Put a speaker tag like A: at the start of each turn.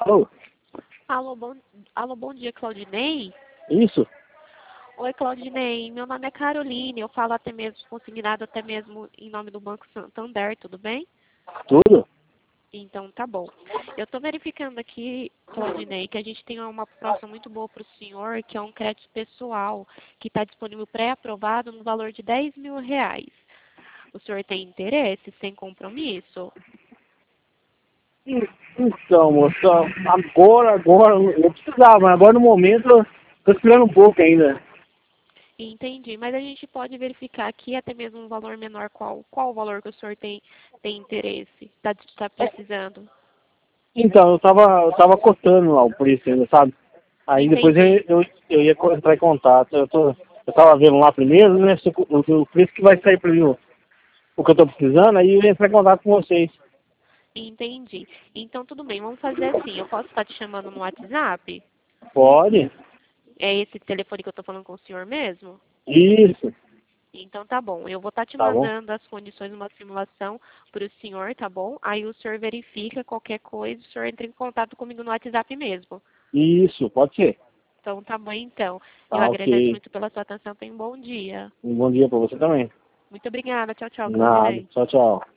A: Alô?
B: Alô, bom dia, Claudinei?
A: Isso?
B: Oi, Claudinei. Meu nome é Caroline. Eu falo até mesmo consignado, até mesmo em nome do Banco Santander, tudo bem?
A: Tudo?
B: Então, tá bom. Eu estou verificando aqui, Claudinei, que a gente tem uma proposta muito boa para o senhor, que é um crédito pessoal, que está disponível pré-aprovado no valor de R$ 10.000. O senhor tem interesse, sem compromisso?
A: Então, moça, agora, eu precisava, mas agora no momento eu tô esperando um pouco ainda.
B: Entendi, mas a gente pode verificar aqui até mesmo um valor menor. Qual o valor que o senhor tem interesse? Está precisando?
A: Então, eu tava cotando lá o preço ainda, sabe? Aí depois
B: Entendi.
A: eu ia entrar em contato. Eu tava vendo lá primeiro, né, o preço que vai sair pra mim, o que eu tô precisando, aí eu ia entrar em contato com vocês.
B: Entendi. Então, tudo bem, vamos fazer assim. Eu posso estar te chamando no WhatsApp?
A: Pode?
B: É esse telefone que eu estou falando com o senhor mesmo?
A: Isso,
B: Então, tá bom. Eu vou estar te
A: tá bom?
B: mandando as condições de uma simulação para o senhor, tá bom? Aí o senhor verifica qualquer coisa, o senhor entra em contato comigo no WhatsApp mesmo.
A: Isso, pode ser.
B: Então, tá bom, então. Eu
A: Tá,
B: agradeço
A: ok.
B: muito pela sua atenção. Tenha um bom dia.
A: Um bom dia pra você também.
B: Muito obrigada. Tchau, tchau,
A: Nada.
B: Claudinei.
A: Tchau, tchau.